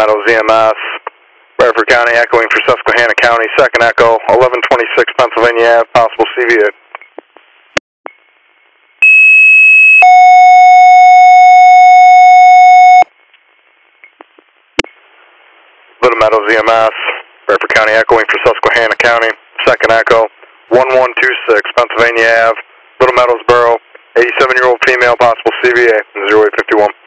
Meadows EMS, Bradford County, echoing for Susquehanna County, second echo, 1126 Pennsylvania Ave, possible CVA. Little Meadows EMS, Bradford County, echoing for Susquehanna County, second echo, 1126 Pennsylvania Ave, Little Meadows Borough, 87-year-old female, possible CVA, 0851.